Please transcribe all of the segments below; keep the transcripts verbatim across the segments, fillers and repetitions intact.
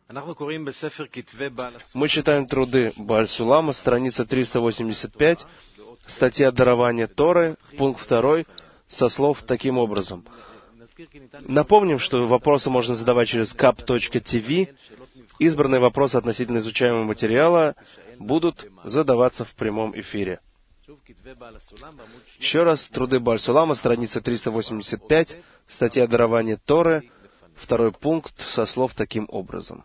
Мы читаем труды Бааль Сулама, страница триста восемьдесят пять, статья «Дарование Торы», пункт второй, со слов таким образом. Напомним, что вопросы можно задавать через кап точка ти ви. Избранные вопросы относительно изучаемого материала будут задаваться в прямом эфире. Еще раз, труды Бааль Сулама, страница триста восемьдесят пять, статья «Дарование Торы», второй пункт, со слов таким образом.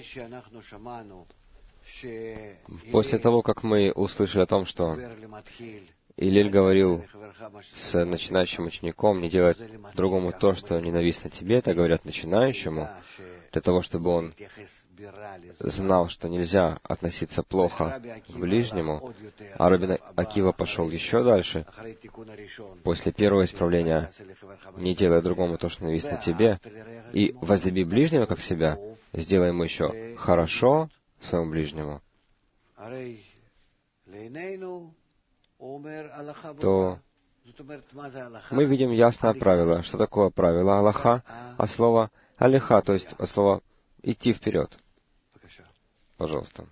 После того, как мы услышали о том, что Илель говорил с начинающим учеником не делать другому то, что ненавистно тебе, это говорят начинающему, для того, чтобы он знал, что нельзя относиться плохо к ближнему, а Раби Акива пошел еще дальше. После первого исправления «не делай другому то, что ненавистно тебе», и «возлюби ближнего, как себя», сделай ему еще хорошо своему ближнему, то мы видим ясное правило. Что такое правило Аллаха? От слова «алиха», то есть от слова «идти вперед». Пожалуйста.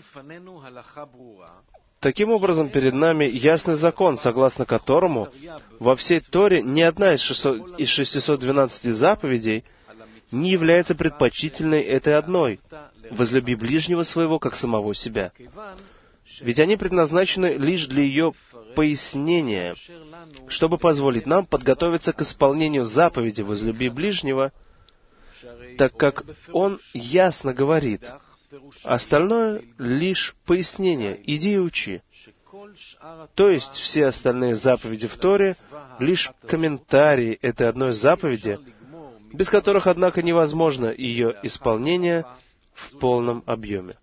Таким образом, перед нами ясный закон, согласно которому во всей Торе ни одна из шестисот двенадцати заповедей не является предпочтительной этой одной — «возлюби ближнего своего, как самого себя». Ведь они предназначены лишь для ее пояснения, чтобы позволить нам подготовиться к исполнению заповеди «возлюби ближнего», так как он ясно говорит, остальное — лишь пояснение, иди и учи. То есть все остальные заповеди в Торе — лишь комментарии этой одной заповеди, без которых, однако, невозможно ее исполнение в полном объеме.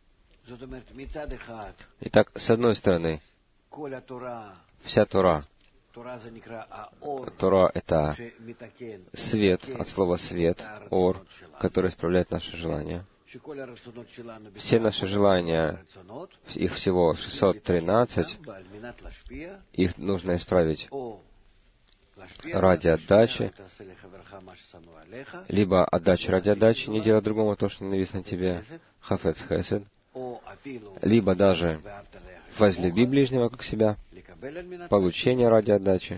Итак, с одной стороны, вся Тора, Тора — это свет, от слова «свет», «ор», который исправляет наши желания. Все наши желания, их всего шестьсот тринадцать, их нужно исправить ради отдачи, либо отдачи ради отдачи, не делать другому то, что ненавистно тебе, хафец хесед, либо даже возлюби ближнего как себя, получение ради отдачи.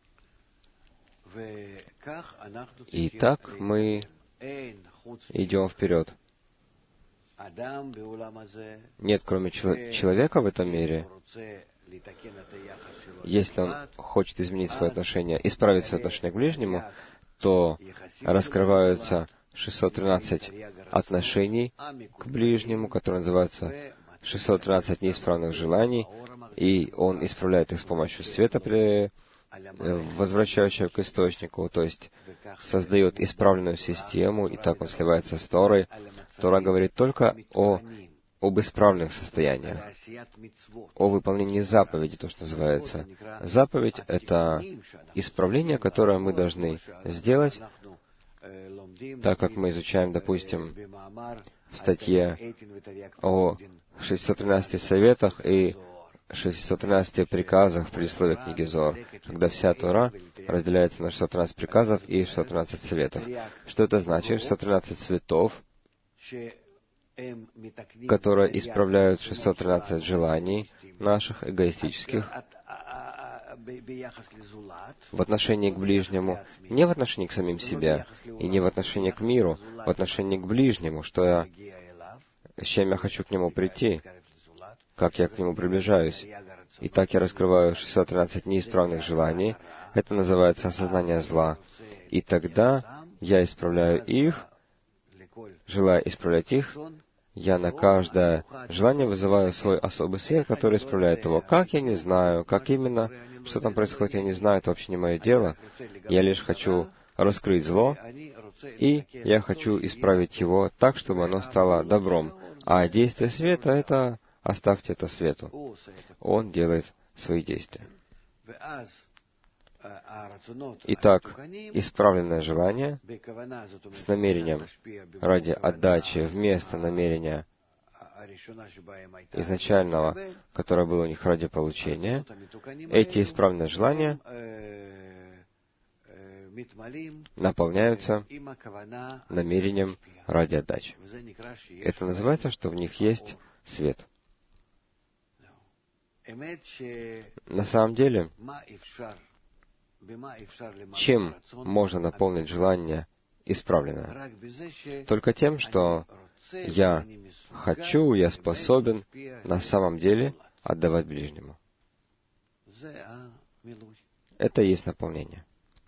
И так мы идем вперед. Нет, кроме чел- человека в этом мире, если он хочет изменить свое отношение, исправить свое отношение к ближнему, то раскрываются шестьсот тринадцать отношений к ближнему, которые называются шестьсот тринадцать неисправных желаний, и он исправляет их с помощью света, возвращающего к источнику, то есть создает исправленную систему, и так он сливается с Торой. Тора говорит только о, об исправленных состояниях, о выполнении заповеди, то, что называется. Заповедь — это исправление, которое мы должны сделать, так как мы изучаем, допустим, в статье о шестистот тринадцати советах и шестистот тринадцати приказах в предисловии книги Зоар, когда вся Тора разделяется на шестьсот тринадцать приказов и шестьсот тринадцать советов. Что это значит? шестьсот тринадцать цветов, которые исправляют шестьсот тринадцать желаний наших эгоистических в отношении к ближнему, не в отношении к самим себе, и не в отношении к миру, в отношении к ближнему, что я, с чем я хочу к нему прийти, как я к нему приближаюсь. И так я раскрываю шестьсот тринадцать неисправных желаний. Это называется осознание зла. И тогда я исправляю их, желая исправлять их, я на каждое желание вызываю свой особый свет, который исправляет его. Как, я не знаю. Как именно, что там происходит, я не знаю. Это вообще не мое дело. Я лишь хочу раскрыть зло, и я хочу исправить его так, чтобы оно стало добром. А действие света — это оставьте это свету. Он делает свои действия. Итак, исправленное желание с намерением ради отдачи вместо намерения изначального, которое было у них ради получения, эти исправленные желания наполняются намерением ради отдачи. Это называется, что в них есть свет. На самом деле, чем можно наполнить желание исправленное? Только тем, что я хочу, я способен на самом деле отдавать ближнему. Это и есть наполнение.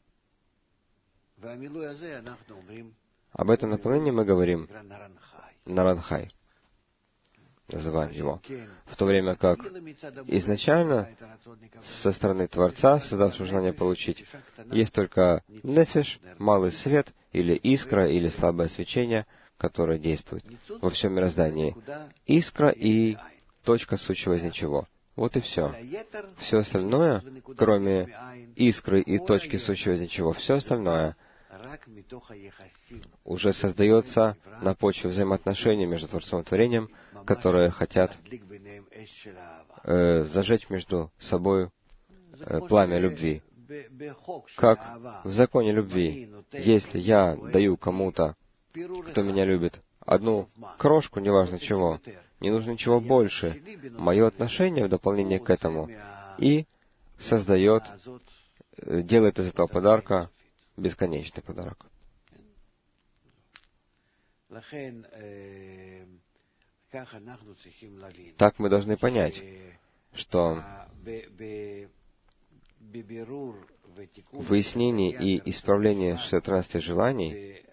Об этом наполнении мы говорим Наранхай, называем его. В то время как изначально со стороны Творца, создавшего желание получить, есть только нефеш, малый свет, или искра, или слабое свечение, которое действует во всем мироздании. Искра и точка, сущего из ничего. Вот и все. Все остальное, кроме искры и точки, сущего из ничего, все остальное уже создается на почве взаимоотношений между Творцом и Творением, которые хотят э, зажечь между собой э, пламя любви. Как в законе любви, если я даю кому-то, кто меня любит, одну крошку, неважно чего, не нужно ничего больше, мое отношение в дополнение к этому и создает, делает из этого подарка бесконечный подарок. Так мы должны понять, что в выяснении и исправлении шестисот тринадцати желаний,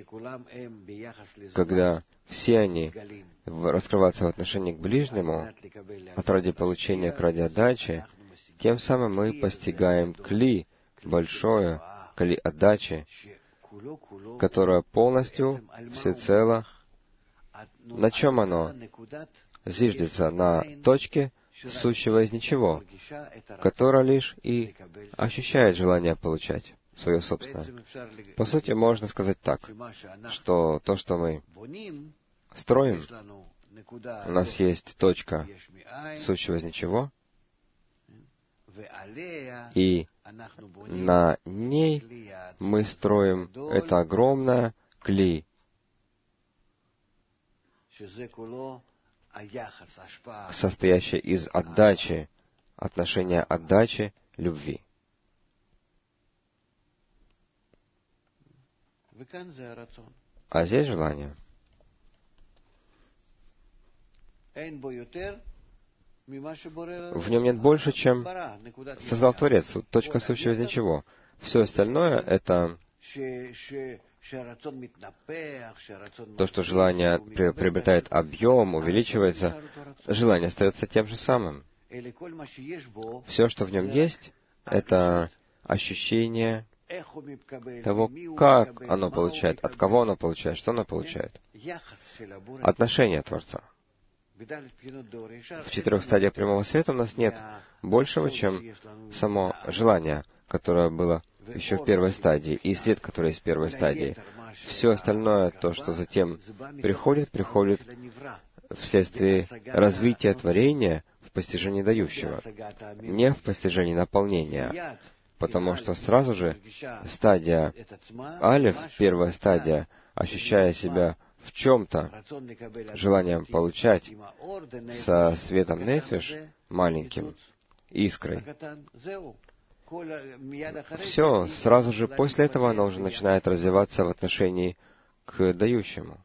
когда все они раскрываются в отношении к ближнему, от ради получения к ради отдачи, тем самым мы постигаем кли, большое кли отдачи, которое полностью, всецело, на чем оно? Зиждется на точке, сущего из ничего, которая лишь и ощущает желание получать свое собственное. По сути, можно сказать так, что то, что мы строим, у нас есть точка, сущего из ничего, и на ней мы строим это огромное кли, состоящее из отдачи, отношения отдачи, любви. А здесь желание. В нем нет больше, чем создал Творец, точка сущего из ничего. Все остальное — это то, что желание приобретает объем, увеличивается, желание остается тем же самым. Все, что в нем есть, это ощущение того, как оно получает, от кого оно получает, что оно получает. Отношение Творца. В четырех стадиях прямого света у нас нет большего, чем само желание, которое было еще в первой стадии, и свет, который есть в первой стадии. Все остальное, то, что затем приходит, приходит вследствие развития творения в постижении дающего, не в постижении наполнения. Потому что сразу же стадия Алеф, первая стадия, ощущая себя в чем-то, желанием получать, со светом нефеш, маленьким, искрой, все, сразу же после этого оно уже начинает развиваться в отношении к дающему.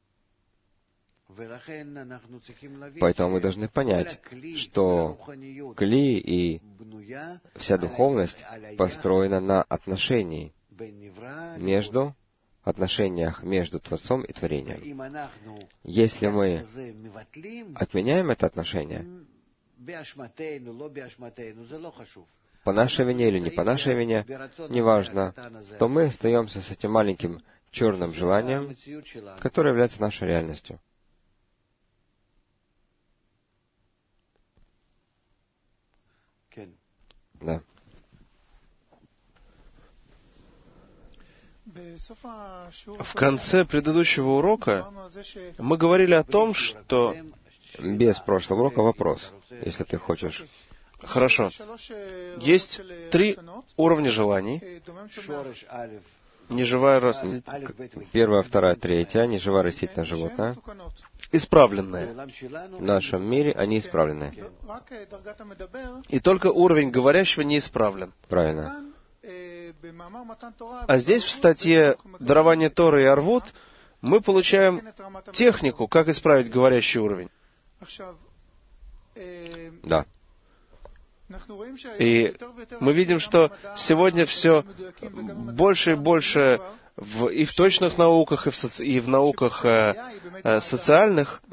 Поэтому мы должны понять, что кли и вся духовность построена на отношении между отношениях между Творцом и Творением. Если мы отменяем это отношение, по нашей вине или не по нашей вине, неважно, то мы остаемся с этим маленьким черным желанием, которое является нашей реальностью. Да. В конце предыдущего урока мы говорили о том, что... Без прошлого урока вопрос, если ты хочешь Хорошо. Есть три уровня желаний. Неживая растительная. Первая, вторая, третья, неживая растительное животное. Исправленные. В нашем мире они исправлены. И только уровень говорящего не исправлен. Правильно. А здесь, в статье «Дарование Торы и Арвут», мы получаем технику, как исправить говорящий уровень. Да. И мы видим, что сегодня все больше и больше в, и в точных науках, и в, соци, и в науках э, э, социальных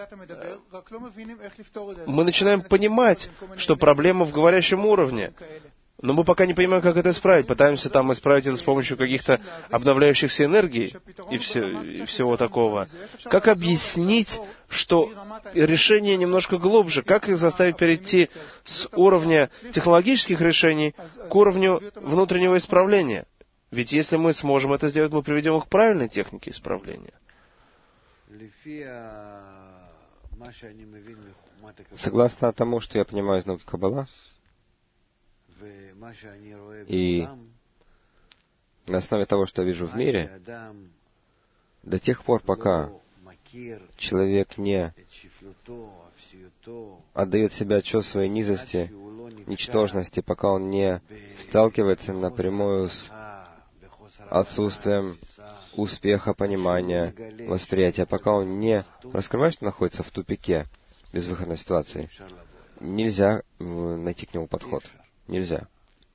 мы начинаем понимать, что проблема в говорящем уровне. Но мы пока не понимаем, как это исправить. Пытаемся там исправить это с помощью каких-то обновляющихся энергий и, все, и всего такого. Как объяснить, что решение немножко глубже? Как их заставить перейти с уровня технологических решений к уровню внутреннего исправления? Ведь если мы сможем это сделать, мы приведем их к правильной технике исправления. Согласно тому, что я понимаю из науки Каббала, и на основе того, что я вижу в мире, до тех пор, пока человек не отдает себе отчет в своей низости, ничтожности, пока он не сталкивается напрямую с отсутствием успеха, понимания, восприятия, пока он не раскрывает, что находится в тупике, безвыходной ситуации, нельзя найти к нему подход. Нельзя.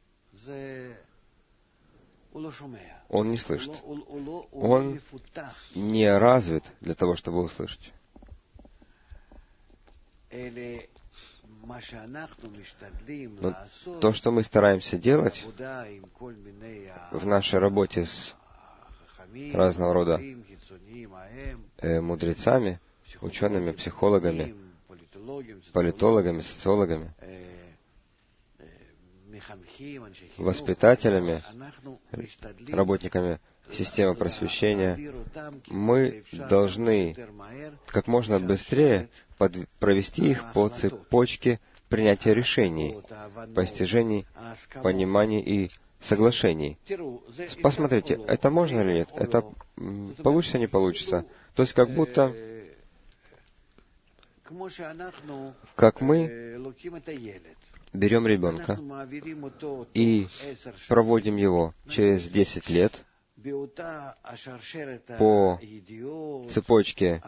Он не слышит. Он не развит для того, чтобы услышать. Но то, что мы стараемся делать в нашей работе с разного рода э, мудрецами, учеными, психологами, политологами, социологами, воспитателями, работниками системы просвещения, мы должны как можно быстрее под... провести их по цепочке принятия решений, постижений, пониманий и соглашений. Посмотрите, это можно или нет? Это получится, не получится? То есть как будто, как мы берем ребенка и проводим его через десять лет по цепочке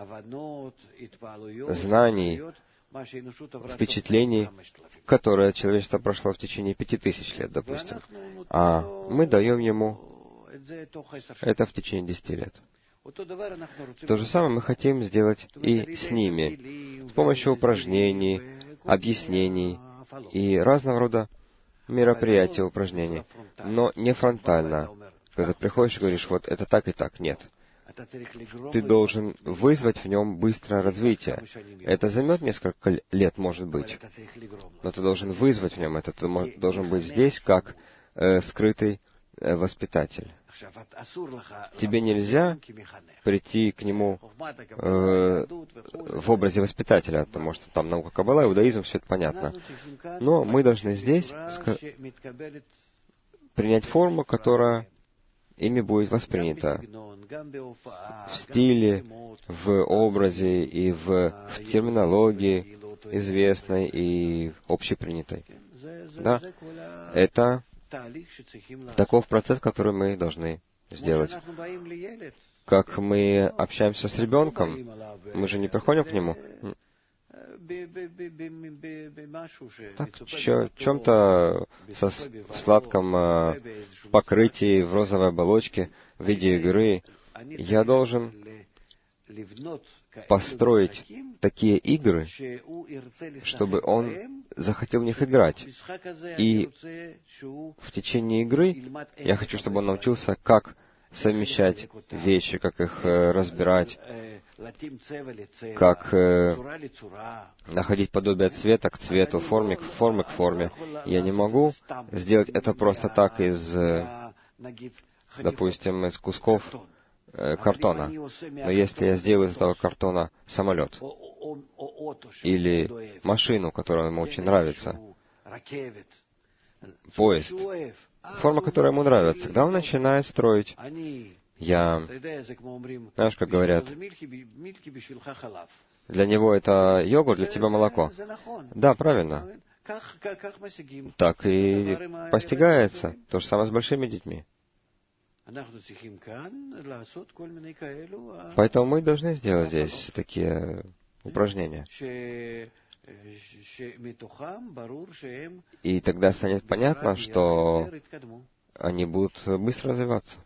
знаний, впечатлений, которое человечество прошло в течение пяти тысяч лет, допустим. А мы даем ему это в течение десяти лет. То же самое мы хотим сделать и с ними, с помощью упражнений, объяснений и разного рода мероприятий, упражнений, но не фронтально. Когда приходишь и говоришь, вот это так и так, нет. Ты должен вызвать в нем быстрое развитие. Это займет несколько лет, может быть, но ты должен вызвать в нем это. Ты должен быть здесь как э, скрытый э, воспитатель. Тебе нельзя прийти к нему э, в образе воспитателя, потому что там наука Каббала, иудаизм, все это понятно. Но мы должны здесь ска- принять форму, которая ими будет воспринята в стиле, в образе и в, в терминологии известной и общепринятой. Да, это таков процесс, который мы должны сделать. Как мы общаемся с ребенком, мы же не приходим к нему так, в чем-то со, в сладком э, покрытии, в розовой оболочке, в виде игры. Я должен построить такие игры, чтобы он захотел в них играть. И в течение игры я хочу, чтобы он научился, как совмещать вещи, как их э, разбирать, как э, находить подобие цвета к цвету, формы к, формы к форме. Я не могу сделать это просто так из, э, допустим, из кусков э, картона. Но если я сделаю из этого картона самолет или машину, которая ему очень нравится, поезд, форма, которая ему нравится. Когда он начинает строить, я, знаешь, как говорят, для него это йогурт, для тебя молоко. Да, правильно. Так и постигается. То же самое с большими детьми. Поэтому мы должны сделать здесь такие упражнения. И тогда станет понятно, что они будут быстро развиваться.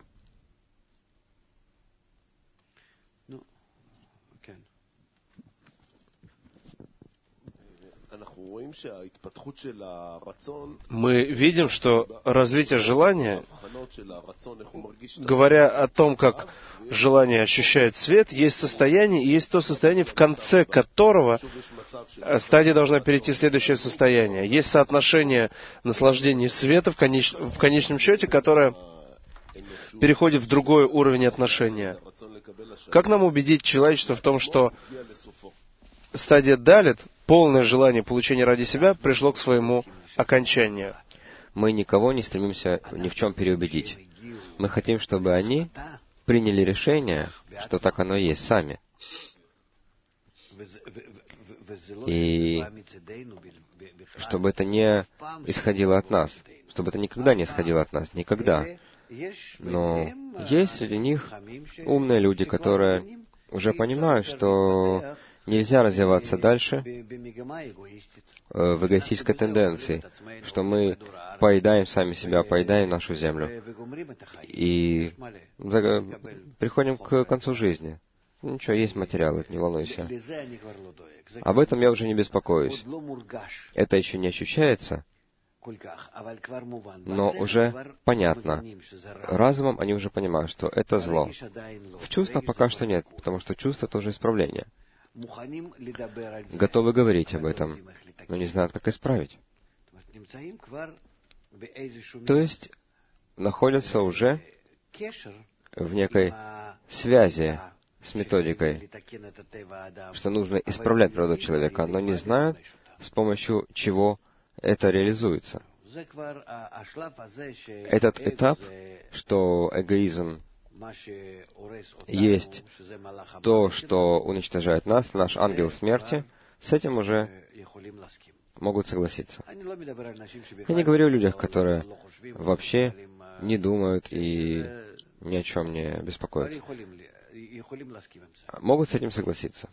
Мы видим, что развитие желания, говоря о том, как желание ощущает свет, есть состояние, и есть то состояние, в конце которого стадия должна перейти в следующее состояние. Есть соотношение наслаждения света в, конеч... в конечном счете, которое переходит в другой уровень отношения. Как нам убедить человечество в том, что стадия далит, полное желание получения ради себя, пришло к своему окончанию? Мы никого не стремимся ни в чем переубедить. Мы хотим, чтобы они приняли решение, что так оно и есть, сами. И чтобы это не исходило от нас. Чтобы это никогда не исходило от нас. Никогда. Но есть среди них умные люди, которые уже понимают, что нельзя развиваться дальше в эгоистической тенденции, что мы поедаем сами себя, поедаем нашу землю и приходим к концу жизни. Ничего, есть материалы, не волнуйся. Об этом я уже не беспокоюсь. Это еще не ощущается, но уже понятно. Разумом они уже понимают, что это зло. В чувствах пока что нет, потому что чувство тоже исправление. Готовы говорить об этом, но не знают, как исправить. То есть находятся уже в некой связи с методикой, что нужно исправлять природу человека, но не знают, с помощью чего это реализуется. Этот этап, что эгоизм есть то, что уничтожает нас, наш ангел смерти, с этим уже могут согласиться. Я не говорю о людях, которые вообще не думают и ни о чем не беспокоятся. Могут с этим согласиться.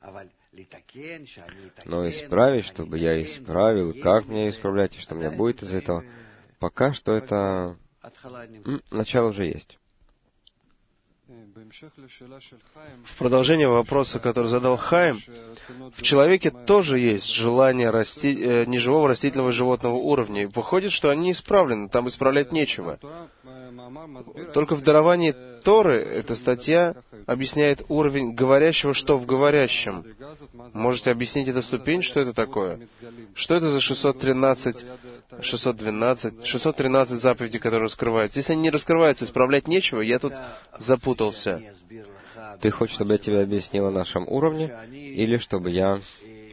Но исправить, чтобы я исправил, как мне исправлять, и что у меня будет из этого, пока что это... Начало уже есть. В продолжение вопроса, который задал Хаим, в человеке тоже есть желание расти, э, неживого растительного и животного уровня. И выходит, что они исправлены, там исправлять нечего. Только в даровании Торы эта статья объясняет уровень говорящего, что в говорящем. Можете объяснить эту ступень, что это такое? Что это за шестьсот тринадцать, шестьсот двенадцать, шестьсот тринадцать заповедей, которые раскрываются? Если они не раскрываются, исправлять нечего, я тут запутался. Ты хочешь, чтобы я тебе объяснил о нашем уровне, или чтобы я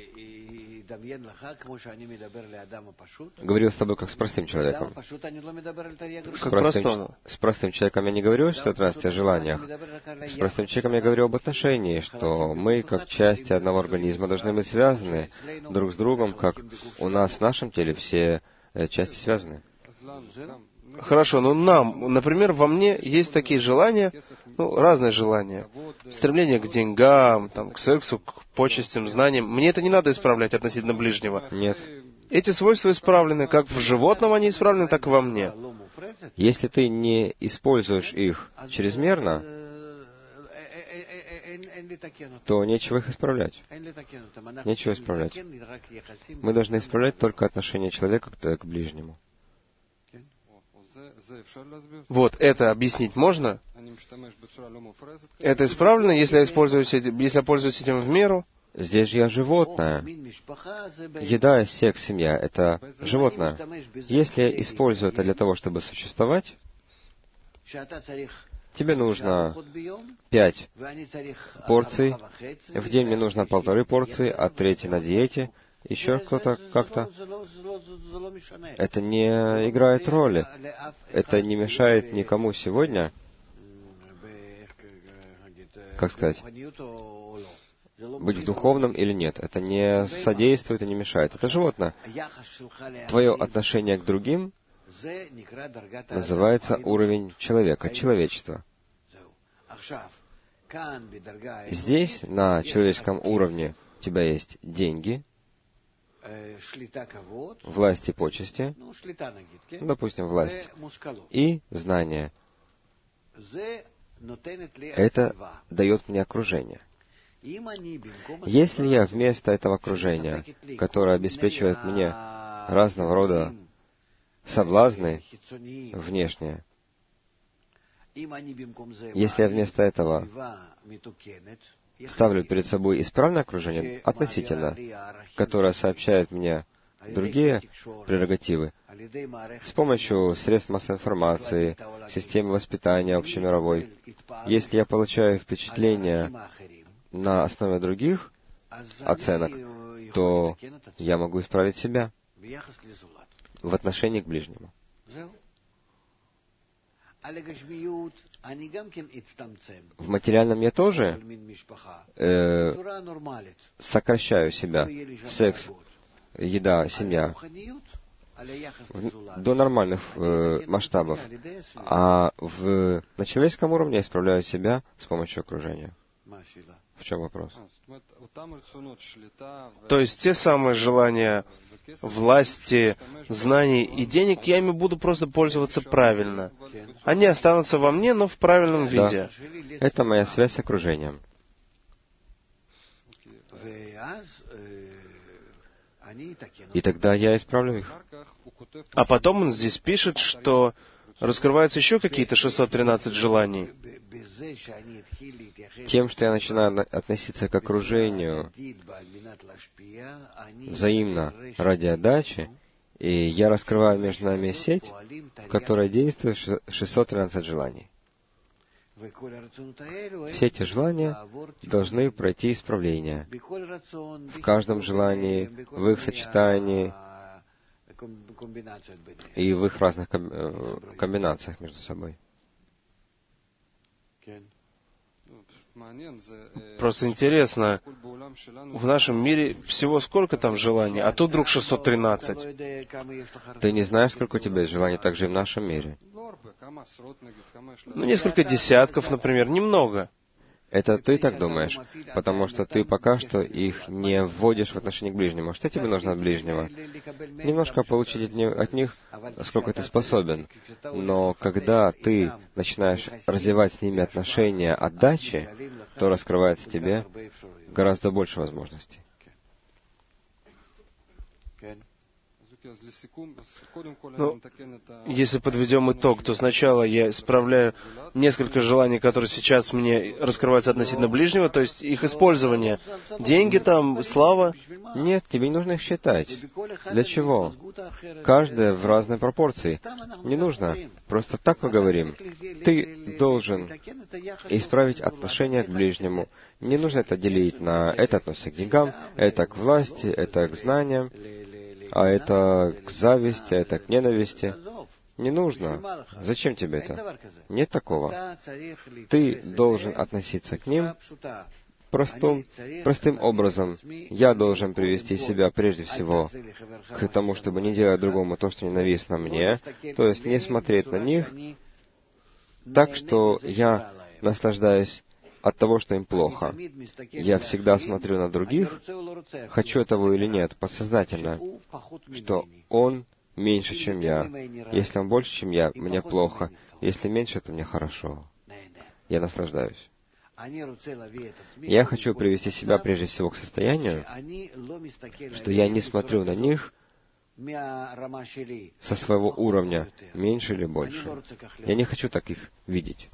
говорил с тобой как с простым человеком? С простым, с простым человеком я не говорю что тринадцать о желаниях. С простым человеком я говорю об отношении, что мы, как части одного организма, должны быть связаны друг с другом, как у нас в нашем теле все части связаны. Хорошо, но нам, например, во мне есть такие желания, ну, разные желания. Стремление к деньгам, там, к сексу, к почестям, знаниям. Мне это не надо исправлять относительно ближнего. Нет. Эти свойства исправлены, как в животном они исправлены, так и во мне. Если ты не используешь их чрезмерно, то нечего их исправлять. Нечего исправлять. Мы должны исправлять только отношение человека к, к ближнему. Вот, это объяснить можно? Это исправлено, если я, используюсь этим, если я пользуюсь этим в меру? Здесь же я животное. Еда, секс, семья — это животное. Если я использую это для того, чтобы существовать, тебе нужно пять порций, в день мне нужно полторы порции, а третья на диете, еще кто-то как-то. Это не играет роли. Это не мешает никому сегодня, как сказать, быть в духовном или нет. Это не содействует и не мешает. Это животное. Твое отношение к другим называется уровень человека, человечества. Здесь, на человеческом уровне, у тебя есть деньги, власть и почести, ну, допустим, власть, и знания. Это дает мне окружение. Если я вместо этого окружения, которое обеспечивает мне разного рода соблазны внешние, если я вместо этого ставлю перед собой исправное окружение, относительно, которое сообщает мне другие прерогативы, с помощью средств массовой информации, системы воспитания общемировой, если я получаю впечатление на основе других оценок, то я могу исправить себя в отношении к ближнему. В материальном я тоже э, сокращаю себя. Секс, еда, семья в, до нормальных э, масштабов. А в, на человеческом уровне я исправляю себя с помощью окружения. В чем вопрос? То есть те самые желания власти, знаний и денег, я ими буду просто пользоваться правильно. Они останутся во мне, но в правильном виде. Да. Это моя связь с окружением. И тогда я исправлю их. А потом он здесь пишет, что раскрываются еще какие-то шестьсот тринадцать желаний. Тем, что я начинаю относиться к окружению взаимно ради отдачи, и я раскрываю между нами сеть, в которой действует шестьсот тринадцать желаний. Все эти желания должны пройти исправление. В каждом желании, в их сочетании и в их разных комбинациях между собой. Просто интересно, в нашем мире всего сколько там желаний, а тут вдруг шестьсот тринадцать. Ты не знаешь, сколько у тебя есть желаний также и в нашем мире. Ну, несколько десятков, например, немного. Это ты так думаешь, потому что ты пока что их не вводишь в отношение к ближнему. Что тебе нужно от ближнего? Немножко получить от них, сколько ты способен. Но когда ты начинаешь развивать с ними отношения отдачи, то раскрывается тебе гораздо больше возможностей. Ну, если подведем итог, то сначала я исправляю несколько желаний, которые сейчас мне раскрываются относительно ближнего, то есть их использование. Деньги там, слава. Нет, тебе не нужно их считать. Для чего? Каждое в разной пропорции. Не нужно. Просто так мы говорим. Ты должен исправить отношение к ближнему. Не нужно это делить на это относится к деньгам, это к власти, это к знаниям, а это к зависти, а это к ненависти. Не нужно. Зачем тебе это? Нет такого. Ты должен относиться к ним простым, простым образом. Я должен привести себя прежде всего к тому, чтобы не делать другому то, что ненавистно мне, то есть не смотреть на них так, что я наслаждаюсь от того, что им плохо. Я всегда смотрю на других, хочу этого или нет, подсознательно, что он меньше, чем я. Если он больше, чем я, мне плохо. Если меньше, то мне хорошо. Я наслаждаюсь. Я хочу привести себя прежде всего к состоянию, что я не смотрю на них со своего уровня, меньше или больше. Я не хочу так их видеть.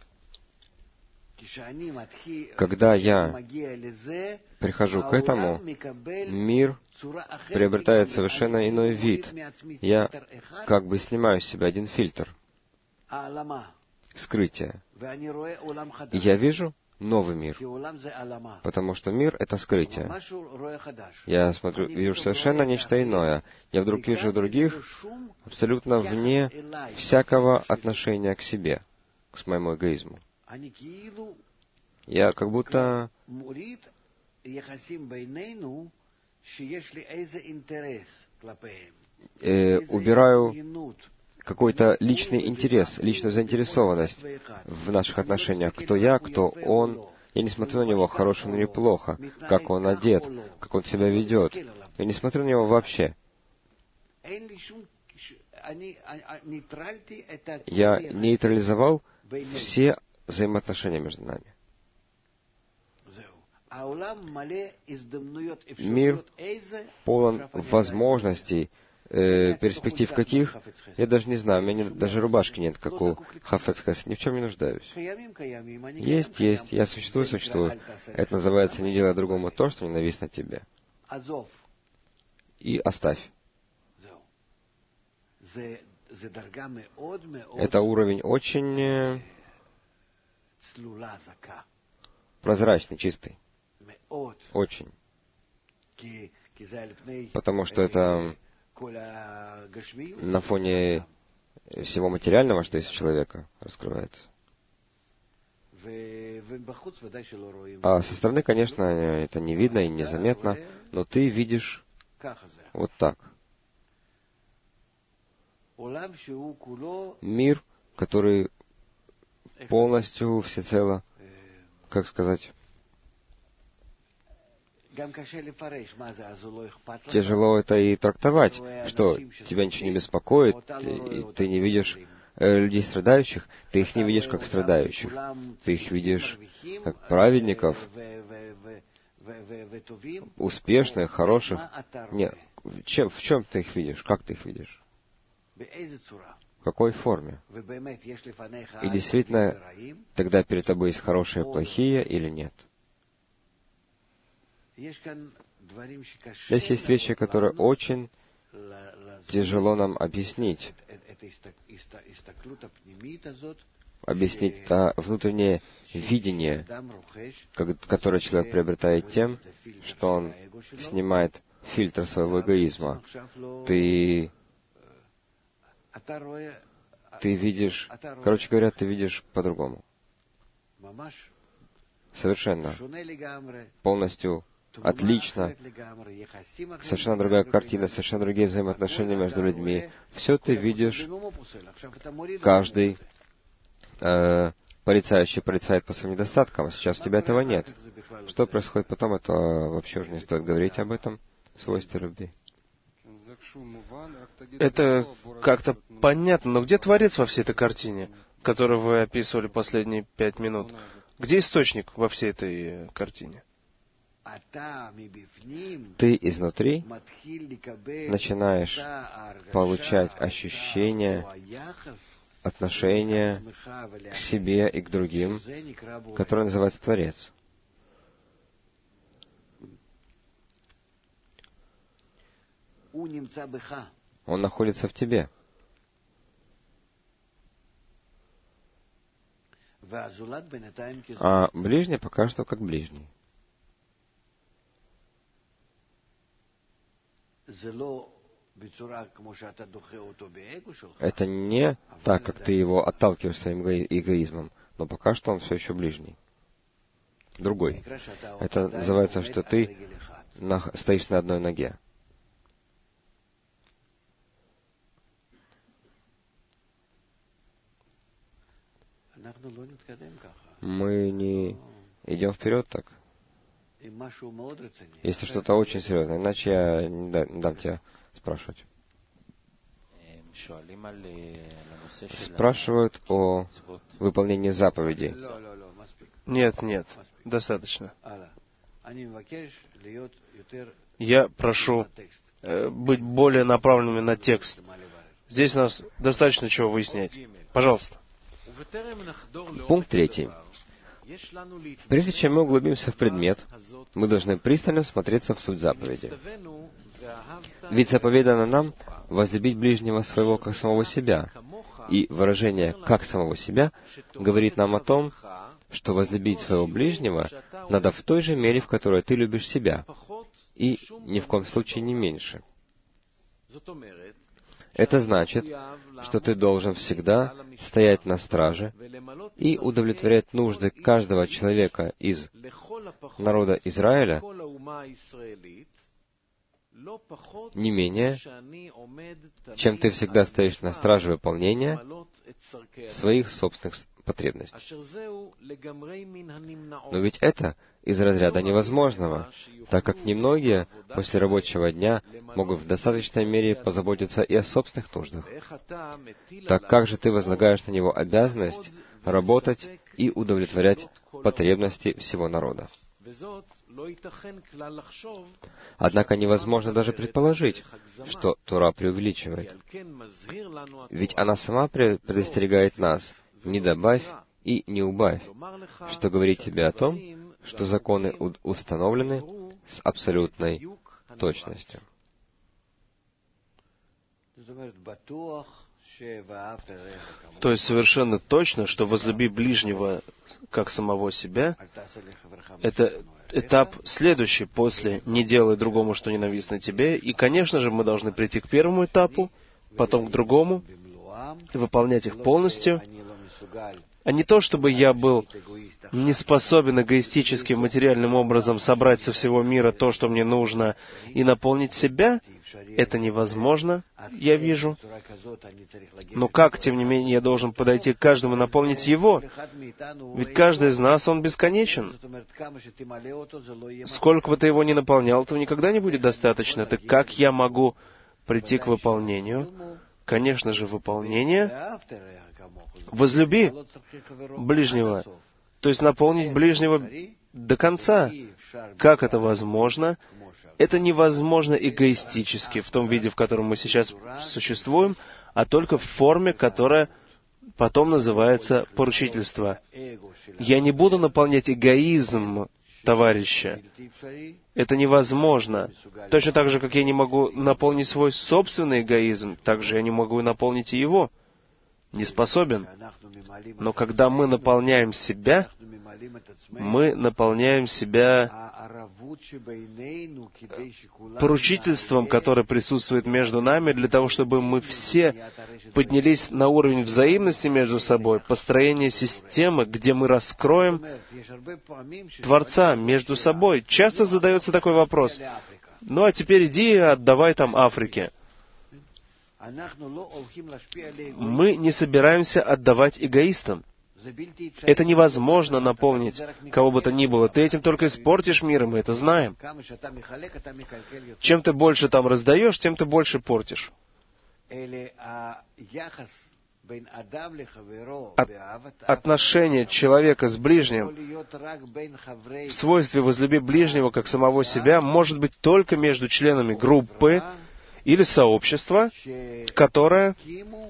Когда я прихожу к этому, мир приобретает совершенно иной вид. Я как бы снимаю с себя один фильтр, скрытие. И я вижу новый мир. Потому что мир — это скрытие. Я смотрю, вижу совершенно нечто иное. Я вдруг вижу других абсолютно вне всякого отношения к себе, к моему эгоизму. Я как будто э, убираю какой-то личный интерес, личную заинтересованность в наших отношениях. Кто я, кто он. Я не смотрю на него, хорошо или плохо, как он одет, как он себя ведет. Я не смотрю на него вообще. Я нейтрализовал все взаимоотношения между нами. Мир полон возможностей, э, перспектив каких, я даже не знаю, у меня нет, даже рубашки нет, как у Хафец Хасид, ни в чем не нуждаюсь. Есть, есть, я существую, существую. Это называется «не делай другому то, что ненавистно тебе». И оставь. Это уровень очень прозрачный, чистый. Очень. Потому что это на фоне всего материального, что есть у человека, раскрывается. А со стороны, конечно, это не видно и незаметно, но ты видишь вот так. Мир, который полностью, всецело, как сказать, тяжело это и трактовать, что тебя ничего не беспокоит, и ты не видишь э, людей страдающих, ты их не видишь как страдающих, ты их видишь как праведников, успешных, хороших. Нет, в чем, в чем ты их видишь? Как ты их видишь? В какой форме? И действительно, тогда перед тобой есть хорошие, плохие или нет? Здесь есть вещи, которые очень тяжело нам объяснить. Объяснить это внутреннее видение, которое человек приобретает тем, что он снимает фильтр своего эгоизма. Ты, ты видишь, короче говоря, ты видишь по-другому. Совершенно. Полностью отлично. Совершенно другая картина, совершенно другие взаимоотношения между людьми. Все ты видишь. Каждый э, порицающий порицает по своим недостаткам. Сейчас у тебя этого нет. Что происходит потом, это вообще уже не стоит говорить об этом. Свойства любви. Это как-то понятно, но где Творец во всей этой картине, которую вы описывали последние пять минут? Где источник во всей этой картине? Ты изнутри начинаешь получать ощущение, отношение к себе и к другим, которое называется Творец. Он находится в тебе. А ближний пока что как ближний. Это не так, как ты его отталкиваешь своим эгоизмом, но пока что он все еще ближний. Другой. Это называется, что ты на, стоишь на одной ноге. Мы не идем вперед так. Если что-то очень серьезное, иначе я не дам тебя спрашивать. Спрашивают о выполнении заповедей. Нет, нет, достаточно. Я прошу э, быть более направленными на текст. Здесь у нас достаточно чего выяснять. Пожалуйста. Пункт третий. Прежде чем мы углубимся в предмет, мы должны пристально всмотреться в суть заповеди. Ведь заповедано нам возлюбить ближнего своего как самого себя, и выражение «как самого себя» говорит нам о том, что возлюбить своего ближнего надо в той же мере, в которой ты любишь себя, и ни в коем случае не меньше. Это значит, что ты должен всегда стоять на страже и удовлетворять нужды каждого человека из народа Израиля не менее, чем ты всегда стоишь на страже выполнения своих собственных потребностей. Но ведь это из разряда невозможного, так как немногие после рабочего дня могут в достаточной мере позаботиться и о собственных нуждах. Так как же ты возлагаешь на него обязанность работать и удовлетворять потребности всего народа? Однако невозможно даже предположить, что Тора преувеличивает. Ведь она сама предостерегает нас: «Не добавь и не убавь», что говорит тебе о том, что законы установлены с абсолютной точностью. То есть совершенно точно, что возлюби ближнего как самого себя, это этап следующий после «не делай другому, что ненавистно тебе». И, конечно же, мы должны прийти к первому этапу, потом к другому, и выполнять их полностью, а не то, чтобы я был не способен эгоистическим, материальным образом собрать со всего мира то, что мне нужно, и наполнить себя. Это невозможно, я вижу. Но как, тем не менее, я должен подойти к каждому и наполнить его? Ведь каждый из нас, он бесконечен. Сколько бы ты его ни наполнял, этого никогда не будет достаточно. Так как я могу прийти к выполнению? Конечно же, выполнение. Возлюби ближнего, то есть наполнить ближнего до конца. Как это возможно? Это невозможно эгоистически, в том виде, в котором мы сейчас существуем, а только в форме, которая потом называется поручительство. Я не буду наполнять эгоизм товарища. Это невозможно. Точно так же, как я не могу наполнить свой собственный эгоизм, так же я не могу наполнить и его. Не способен. Но когда мы наполняем себя, мы наполняем себя поручительством, которое присутствует между нами, для того, чтобы мы все поднялись на уровень взаимности между собой, построение системы, где мы раскроем Творца между собой. Часто задается такой вопрос: ну а теперь иди и отдавай там Африке. Мы не собираемся отдавать эгоистам. Это невозможно наполнить кого бы то ни было. Ты этим только испортишь мир, и мы это знаем. Чем ты больше там раздаешь, тем ты больше портишь. От, отношение человека с ближним в свойстве возлюби ближнего как самого себя может быть только между членами группы или сообщества, которое,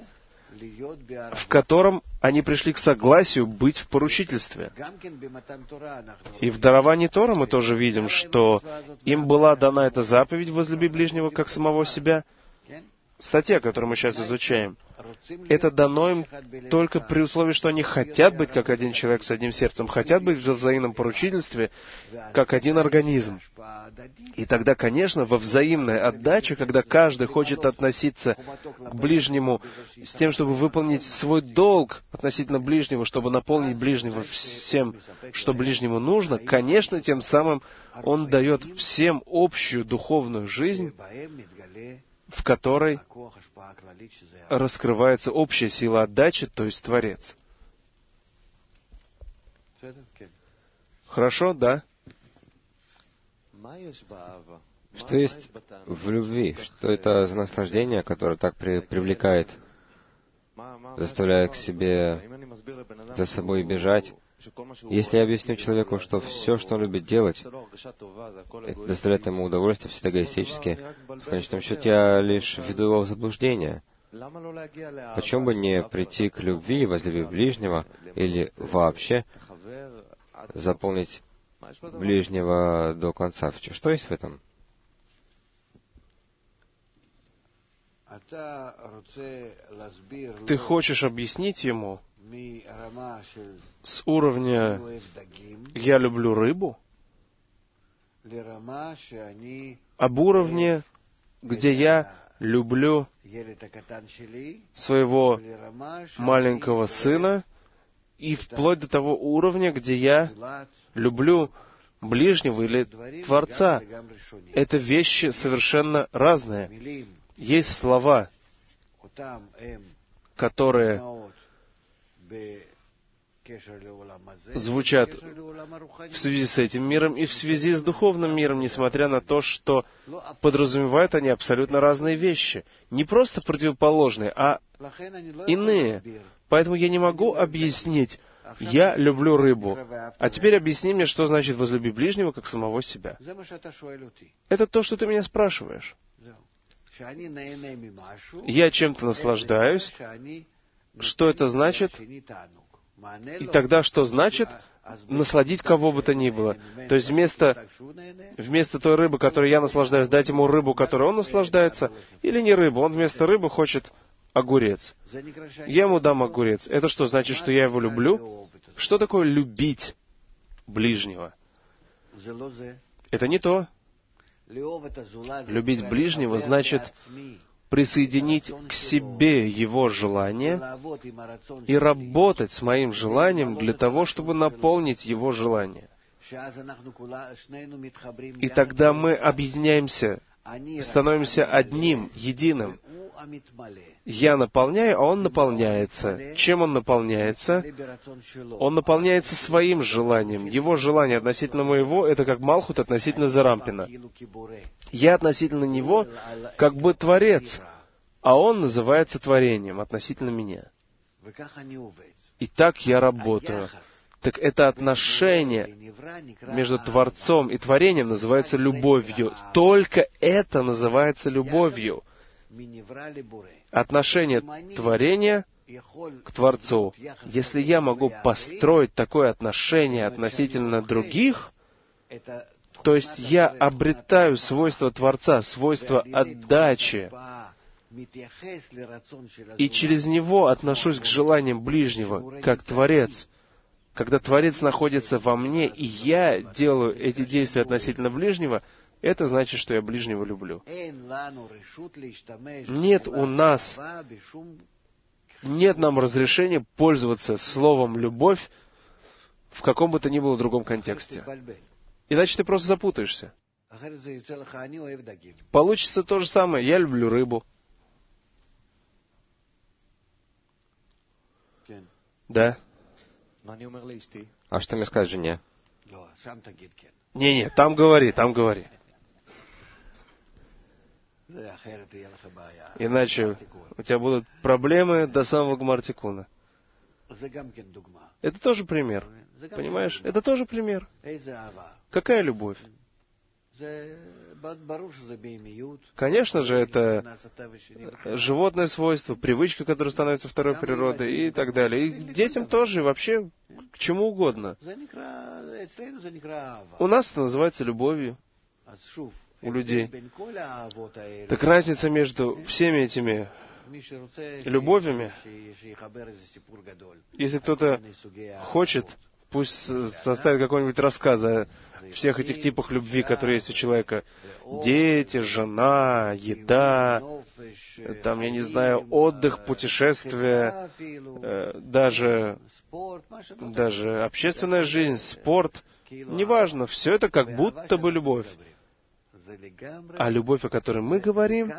в котором они пришли к согласию быть в поручительстве. И в даровании Торы мы тоже видим, что им была дана эта заповедь «возлюби ближнего как самого себя». Статья, которую мы сейчас изучаем, это дано им только при условии, что они хотят быть как один человек с одним сердцем, хотят быть в взаимном поручительстве, как один организм. И тогда, конечно, во взаимной отдаче, когда каждый хочет относиться к ближнему с тем, чтобы выполнить свой долг относительно ближнего, чтобы наполнить ближнего всем, что ближнему нужно, конечно, тем самым он дает всем общую духовную жизнь, в которой раскрывается общая сила отдачи, то есть Творец. Хорошо, да? Что есть в любви? Что это за наслаждение, которое так при, привлекает, заставляет к себе за собой бежать? Если я объясню человеку, что все, что он любит делать, это доставляет ему удовольствие, все это эгоистически, в конечном счете я лишь введу его в заблуждение. Почему бы не прийти к любви, возлюбив ближнего, или вообще заполнить ближнего до конца? Что есть в этом? Ты хочешь объяснить ему, с уровня «я люблю рыбу» об уровне, где я люблю своего маленького сына, и вплоть до того уровня, где я люблю ближнего или Творца. Это вещи совершенно разные. Есть слова, которые звучат в связи с этим миром и в связи с духовным миром, несмотря на то, что подразумевают они абсолютно разные вещи. Не просто противоположные, а иные. Поэтому я не могу объяснить, я люблю рыбу. А теперь объясни мне, что значит возлюби ближнего, как самого себя. Это то, что ты меня спрашиваешь. Я чем-то наслаждаюсь. Что это значит? И тогда что значит насладить кого бы то ни было? То есть вместо, вместо той рыбы, которой я наслаждаюсь, дать ему рыбу, которой он наслаждается, или не рыбу, он вместо рыбы хочет огурец. Я ему дам огурец. Это что, значит, что я его люблю? Что такое любить ближнего? Это не то. Любить ближнего значит присоединить к себе его желание и работать с моим желанием для того, чтобы наполнить его желание. И тогда мы объединяемся, становимся одним, единым. Я наполняю, а он наполняется. Чем он наполняется? Он наполняется своим желанием. Его желание относительно моего — это как Малхут относительно Зарампина. Я относительно него как бы Творец, а он называется творением относительно меня. И так я работаю. Так это отношение между Творцом и творением называется любовью. Только это называется любовью. Отношение творения к Творцу. Если я могу построить такое отношение относительно других, то есть я обретаю свойства Творца, свойства отдачи, и через него отношусь к желаниям ближнего, как Творец. Когда Творец находится во мне, и я делаю эти действия относительно ближнего, это значит, что я ближнего люблю. Нет у нас, нет нам разрешения пользоваться словом «любовь» в каком бы то ни было другом контексте. Иначе ты просто запутаешься. Получится то же самое. Я люблю рыбу. Да. А что мне сказать жене? Не-не, там говори, там говори. Иначе у тебя будут проблемы до самого Гмар-Тикуна. Это тоже пример. Понимаешь? Это тоже пример. Какая любовь? Конечно же, это животное свойство, привычка, которая становится второй природой и так далее. И детям тоже, и вообще к чему угодно. У нас это называется любовью. У людей. Так разница между всеми этими любовями, если кто-то хочет, пусть составит какой-нибудь рассказ о всех этих типах любви, которые есть у человека. Дети, жена, еда, там, я не знаю, отдых, путешествия, даже, даже общественная жизнь, спорт. Неважно, все это как будто бы любовь. А любовь, о которой мы говорим,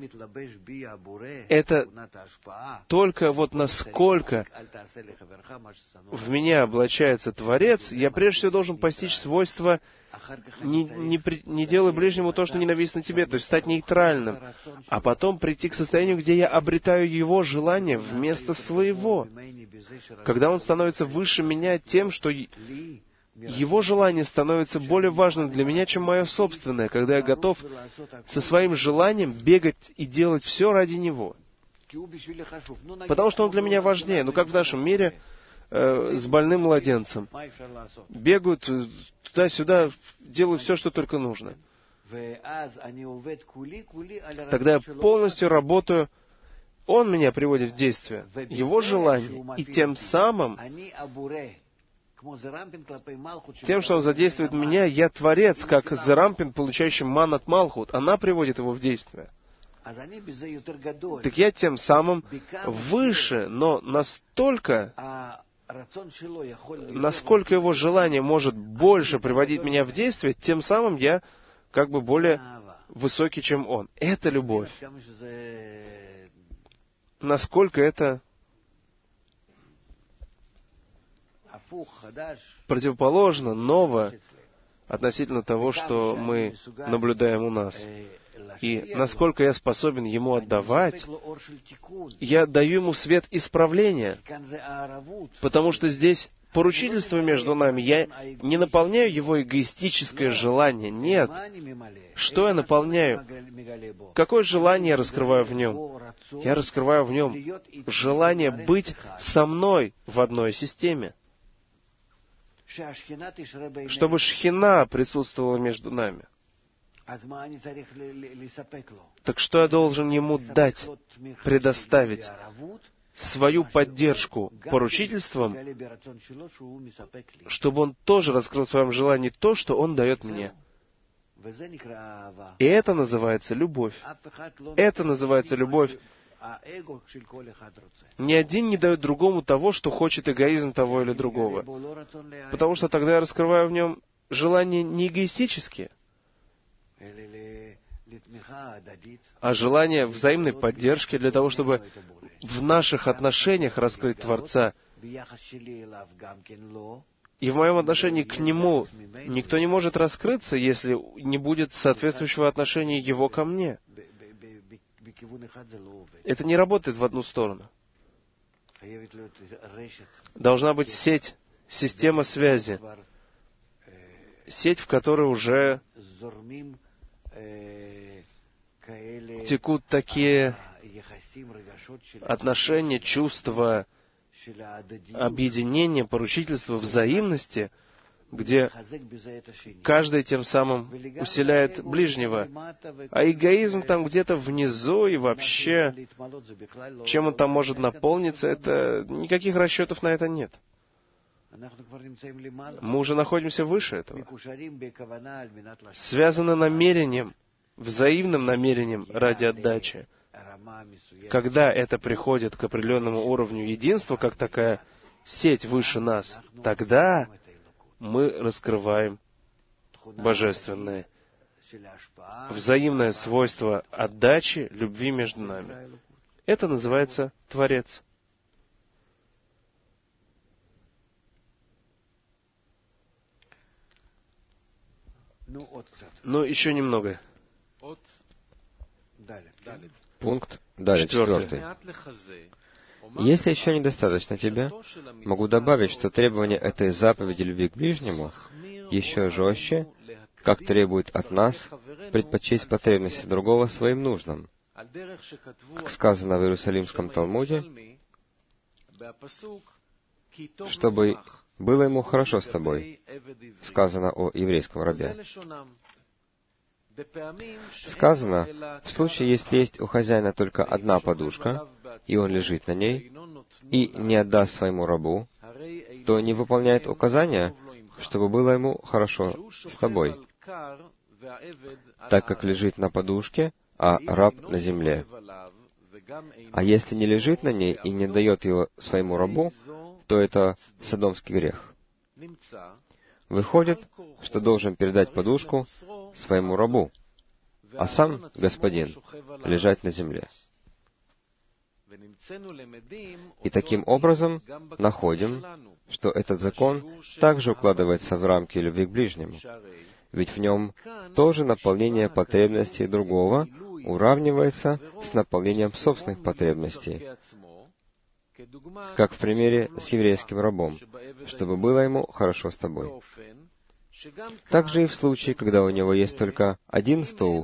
это только вот насколько в меня облачается Творец, я прежде всего должен постичь свойства не, не, не делай ближнему то, что ненавистно тебе, то есть стать нейтральным, а потом прийти к состоянию, где я обретаю его желание вместо своего, когда он становится выше меня тем, что его желание становится более важным для меня, чем мое собственное, когда я готов со своим желанием бегать и делать все ради него. Потому что он для меня важнее. Ну, как в нашем мире э, с больным младенцем. Бегают туда-сюда, делают все, что только нужно. Тогда я полностью работаю Он меня приводит в действие, Его желание, и тем самым, тем, что Он задействует меня, я Творец, как Зерампин, получающий ман от Малхут. Она приводит его в действие. Так я тем самым выше, но настолько, насколько его желание может больше приводить меня в действие, тем самым я как бы более высокий, чем он. Это любовь. Насколько это противоположно, ново относительно того, что мы наблюдаем у нас. И насколько я способен ему отдавать, я даю ему свет исправления, потому что здесь поручительство между нами. Я не наполняю его эгоистическое желание. Нет. Что я наполняю? Какое желание я раскрываю в нем? Я раскрываю в нем желание быть со мной в одной системе. Чтобы шхина присутствовала между нами. Так что я должен ему дать, предоставить? Свою поддержку поручительством, чтобы он тоже раскрыл в своем желании то, что он дает мне. И это называется любовь. Это называется любовь. Ни один не дает другому того, что хочет эгоизм того или другого. Потому что тогда я раскрываю в нем желания не эгоистические, а желание взаимной поддержки для того, чтобы в наших отношениях раскрыть Творца. И в моем отношении к Нему никто не может раскрыться, если не будет соответствующего отношения Его ко мне. Это не работает в одну сторону. Должна быть сеть, система связи. Сеть, в которой уже текут такие отношения, чувства, объединения, поручительства, взаимности, где каждый тем самым усиляет ближнего. А эгоизм там где-то внизу и вообще, чем он там может наполниться, это никаких расчетов на это нет. Мы уже находимся выше этого. Связаны намерением, взаимным намерением ради отдачи. Когда это приходит к определенному уровню единства, как такая сеть выше нас, тогда мы раскрываем божественное, взаимное свойство отдачи, любви между нами. Это называется Творец. Ну, еще немного. Пункт далее, четвертый. Если еще недостаточно тебя, могу добавить, что требование этой заповеди любви к ближнему еще жестче, как требует от нас предпочесть потребности другого своим нужным. Как сказано в Иерусалимском Талмуде, чтобы было ему хорошо с тобой, сказано о еврейском рабе. Сказано, в случае, если есть у хозяина только одна подушка, и он лежит на ней, и не отдаст своему рабу, то не выполняет указания, чтобы было ему хорошо с тобой, так как лежит на подушке, а раб на земле. А если не лежит на ней и не дает его своему рабу, то это содомский грех. Выходит, что должен передать подушку своему рабу, а сам, господин, лежать на земле. И таким образом находим, что этот закон также укладывается в рамки любви к ближнему, ведь в нем тоже наполнение потребностей другого уравнивается с наполнением собственных потребностей, как в примере с еврейским рабом, чтобы было ему хорошо с тобой. Также и в случае, когда у него есть только один стул,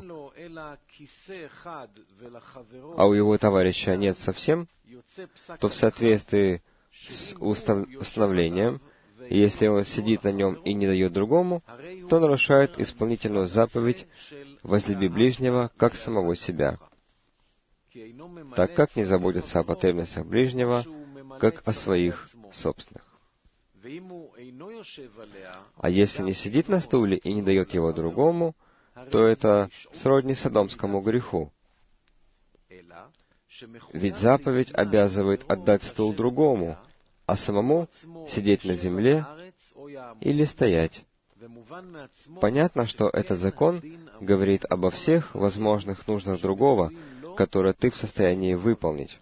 а у его товарища нет совсем, то в соответствии с установлением, если он сидит на нем и не дает другому, то нарушает исполнительную заповедь «возлюби ближнего, как самого себя». так как не заботится о потребностях ближнего, как о своих собственных. А если не сидит на стуле и не дает его другому, то это сродни содомскому греху. Ведь заповедь обязывает отдать стул другому, а самому сидеть на земле или стоять. Понятно, что этот закон говорит обо всех возможных нуждах другого, которые ты в состоянии выполнить.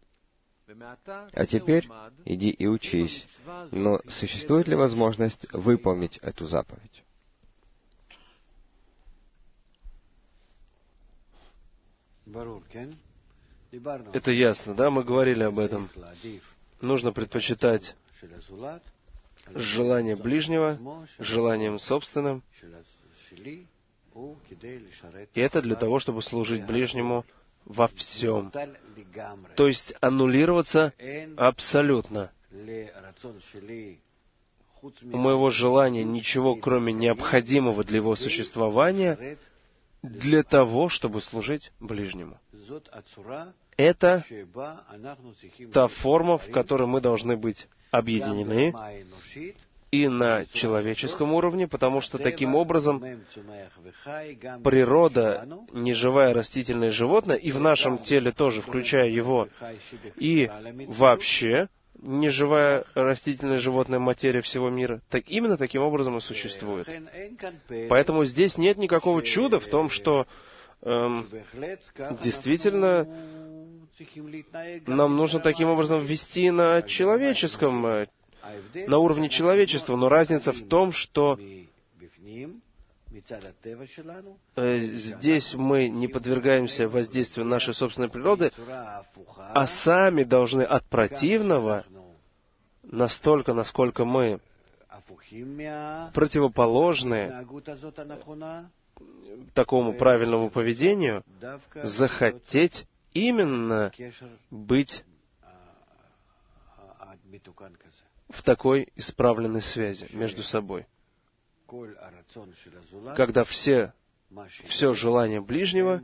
А теперь иди и учись. Но существует ли возможность выполнить эту заповедь? Это ясно, да? Мы говорили об этом. Нужно предпочитать желание ближнего желанием собственным. И это для того, чтобы служить ближнему во всем. То есть аннулироваться абсолютно. У моего желания ничего, кроме необходимого для его существования, для того, чтобы служить ближнему. Это та форма, в которой мы должны быть объединены и на человеческом уровне, потому что таким образом природа, неживая, растительное, животное, и в нашем теле тоже, включая его, и вообще неживая, растительная, животная материя всего мира, так именно таким образом и существует. Поэтому здесь нет никакого чуда в том, что эм, действительно нам нужно таким образом вести на человеческом, на уровне человечества, но разница в том, что э, здесь мы не подвергаемся воздействию нашей собственной природы, а сами должны от противного, настолько, насколько мы противоположны такому правильному поведению, захотеть именно быть в такой исправленной связи между собой, когда все, все желание ближнего,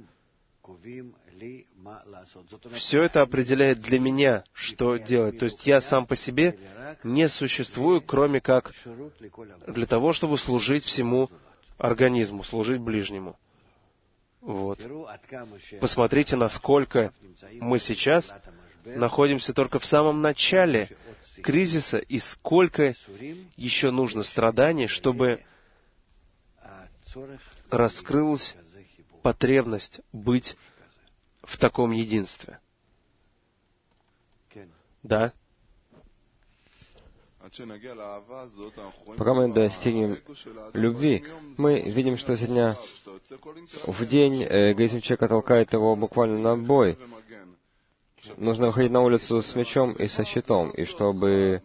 все это определяет для меня, что делать. То есть я сам по себе не существую, кроме как для того, чтобы служить всему организму, служить ближнему. Вот. Посмотрите, насколько мы сейчас находимся только в самом начале кризиса, и сколько еще нужно страданий, чтобы раскрылась потребность быть в таком единстве. Да? Пока мы достигнем любви, мы видим, что сегодня в день эгоизм человека толкает его буквально на бой. Нужно выходить на улицу с мечом и со щитом, и чтобы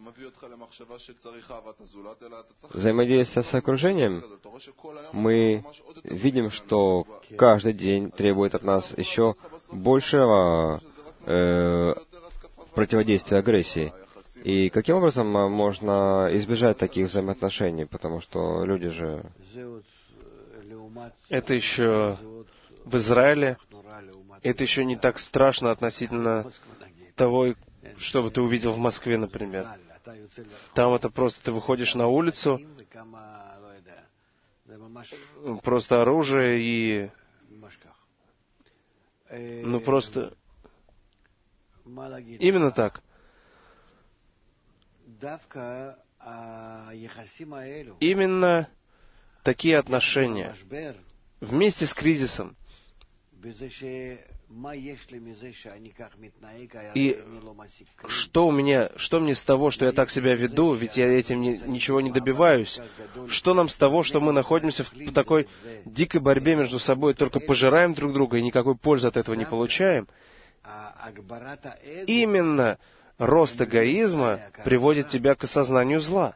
взаимодействовать с окружением, мы видим, что каждый день требует от нас еще большего э, противодействия агрессии. И каким образом можно избежать таких взаимоотношений? Потому что люди же... Это еще в Израиле, это еще не так страшно относительно того, что бы ты увидел в Москве, например. Там это просто ты выходишь на улицу, просто оружие и... Ну, просто... Именно так. Именно такие отношения вместе с кризисом. И что у меня, что мне с того, что я так себя веду, ведь я этим не, ничего не добиваюсь? Что нам с того, что мы находимся в такой дикой борьбе между собой, только пожираем друг друга и никакой пользы от этого не получаем? Именно рост эгоизма приводит тебя к осознанию зла.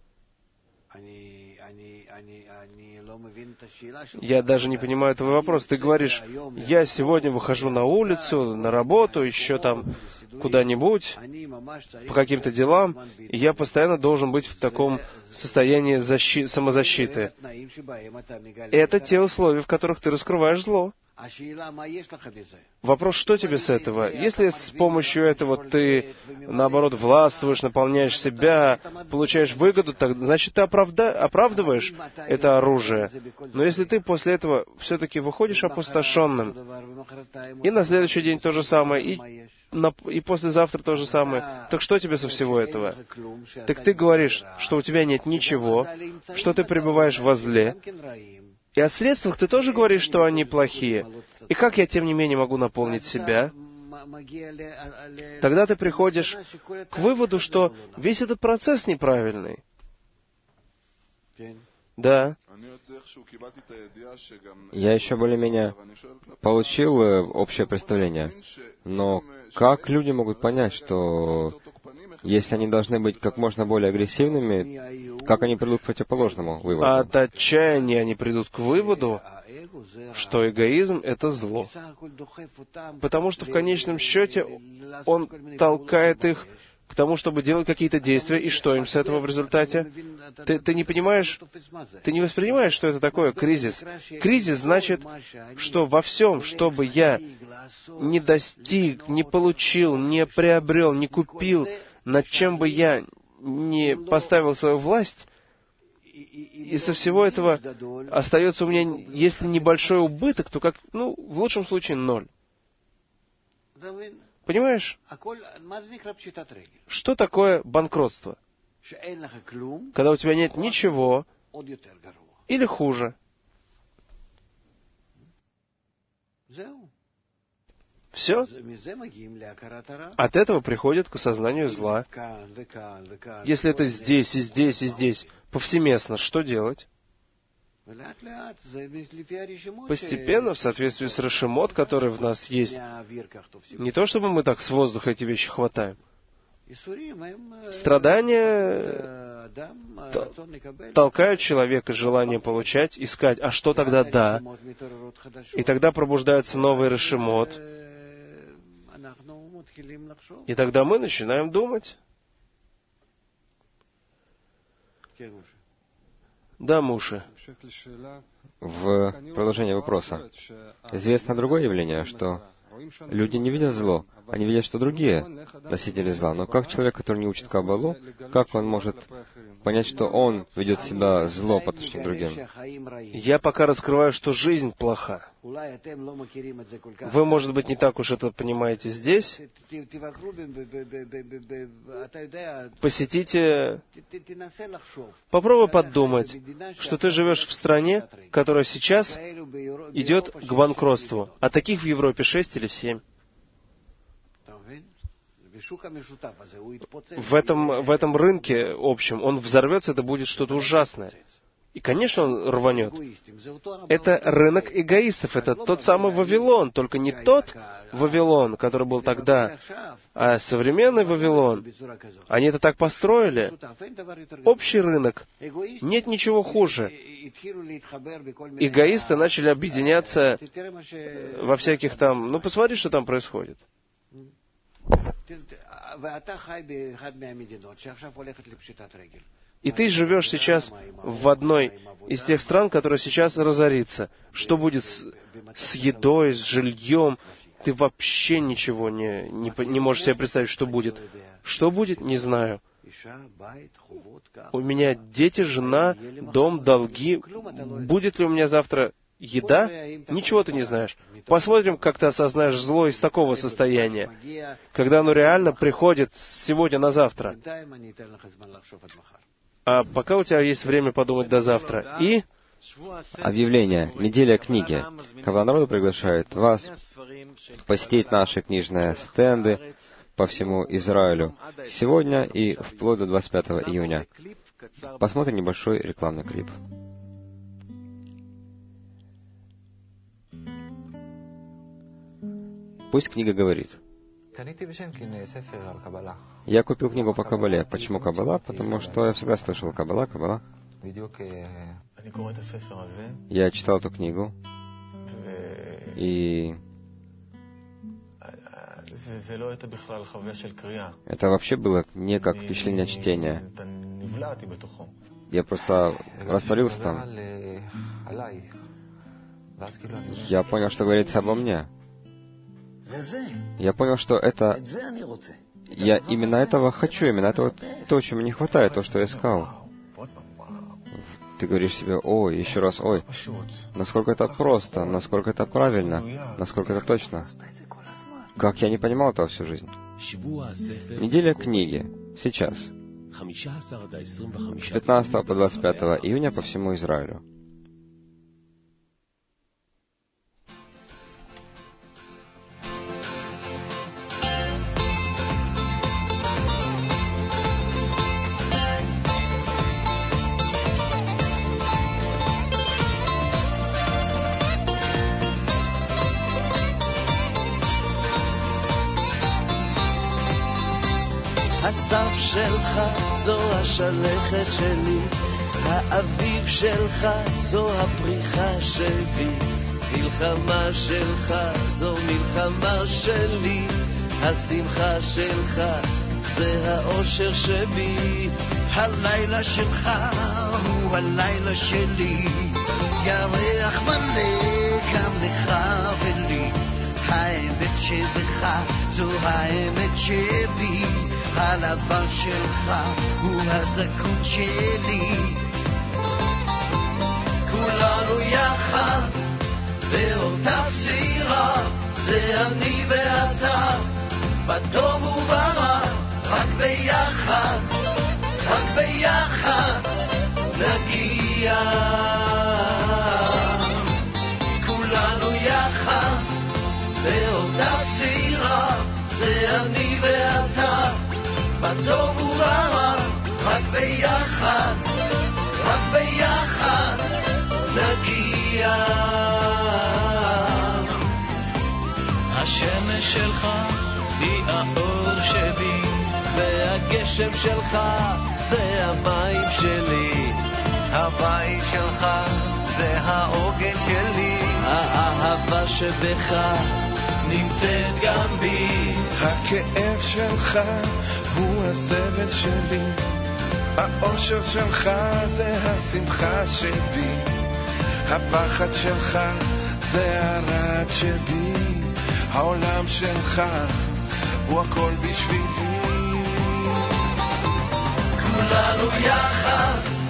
Я даже не понимаю твой вопрос. Ты говоришь, я сегодня выхожу на улицу, на работу, еще там куда-нибудь, по каким-то делам, и я постоянно должен быть в таком состоянии защи- самозащиты. Это те условия, в которых ты раскрываешь зло. Вопрос, что тебе с этого? Если с помощью этого ты, наоборот, властвуешь, наполняешь себя, получаешь выгоду, так, значит, ты оправда... оправдываешь это оружие. Но если ты после этого все-таки выходишь опустошенным, и на следующий день то же самое, и, на... и послезавтра то же самое, так что тебе со всего этого? Так ты говоришь, что у тебя нет ничего, что ты пребываешь во зле, и о средствах ты тоже говоришь, что они плохие. И как я, тем не менее, могу наполнить себя? Тогда ты приходишь к выводу, что весь этот процесс неправильный. Да. Я еще более-менее получил общее представление. Но как люди могут понять, что если они должны быть как можно более агрессивными, как они придут к противоположному выводу? От отчаяния они придут к выводу, что эгоизм — это зло. Потому что в конечном счете он толкает их к тому, чтобы делать какие-то действия, и что им с этого в результате? Ты, ты не понимаешь, ты не воспринимаешь, что это такое кризис. Кризис значит, что во всем, что бы я не достиг, не получил, не приобрел, не купил, над чем бы я не поставил свою власть, и со всего этого остается у меня, если небольшой убыток, то как, ну, в лучшем случае, ноль. Понимаешь? Что такое банкротство? Когда у тебя нет ничего, или хуже. Все. От этого приходит к осознанию зла. Если это здесь, и здесь, и здесь, повсеместно, что делать? Постепенно, в соответствии с решемот, который в нас есть, не то чтобы мы так с воздуха эти вещи хватаем. Страдания толкают человека, желание получать, искать, а что тогда да? И тогда пробуждаются новые решемот. И тогда мы начинаем думать. Да, Муше. В продолжение вопроса. Известно другое явление, что люди не видят зло, они видят, что другие носители зла. Но как человек, который не учит Каббалу, как он может понять, что он ведет себя зло по отношению к другим? Я пока раскрываю, что жизнь плоха. Вы, может быть, не так уж это понимаете здесь. Посетите, попробуй подумать, что ты живешь в стране, которая сейчас идет к банкротству, а таких в Европе шесть или семь. В этом, в этом рынке общем он взорвется, это будет что-то ужасное. И, конечно, он рванет. Это рынок эгоистов, это тот самый Вавилон, только не тот Вавилон, который был тогда, а современный Вавилон. Они это так построили. Общий рынок. Нет ничего хуже. Эгоисты начали объединяться во всяких там... Ну, посмотри, что там происходит. И ты живешь сейчас в одной из тех стран, которая сейчас разорится. Что будет с, с едой, с жильем? Ты вообще ничего не, не, не можешь себе представить, что будет. Что будет, не знаю. У меня дети, жена, дом, долги. Будет ли у меня завтра еда? Ничего ты не знаешь. Посмотрим, как ты осознаешь зло из такого состояния, когда оно реально приходит сегодня на завтра. А пока у тебя есть время подумать до завтра. И... Объявление. Неделя книги. Каббала народу приглашает вас посетить наши книжные стенды по всему Израилю сегодня и вплоть до двадцать пятого июня. Посмотрим небольшой рекламный клип. Пусть книга говорит. Я купил книгу по Каббале. Почему Каббала? Потому что я всегда слышал Каббала, Каббала. Я читал эту книгу, и это вообще было не как впечатление чтения. Я просто растворился там. Я понял, что говорится обо мне. Я понял, что это... Я именно этого хочу, именно этого то, чему не хватает, то, что я искал. Ты говоришь себе, ой, еще раз, ой, насколько это просто, насколько это правильно, насколько это точно. Как я не понимал этого всю жизнь. Неделя книги. Сейчас. С пятнадцатого по двадцать пятое июня по всему Израилю. הסתיו שלך זו השלכת שלי, האביב שלך זו הפריחה שבי, מלחמה שלך זו מלחמה שלי, השמחה שלך זה האושר שבי, הלילה שלך הוא הלילה שלי, ירח מלא גם לך ולי, האמת שבך זו האמת שבי, הלבן שלך הוא הזכות שלי, כולנו יחד באותה סירה, זה אני ואתה, בטוב וברע, רק ביחד, רק ביחד נגיע, כולנו יחד באותה סירה, זה אני ואתה, בטוב וברע, רק ביחד, רק ביחד נגיע. השמש שלך היא האור שבי, והגשם שלך זה המים שלי, הבית שלך זה העוגן שלי, האהבה שבך נמצאת גם בי, הכאב שלך הוא הסבל שלי, האושר שלך זה השמחה שבי, הפחד שלך זה הרעד שבי, העולם שלך הוא הכל בשבילי, כולנו יחד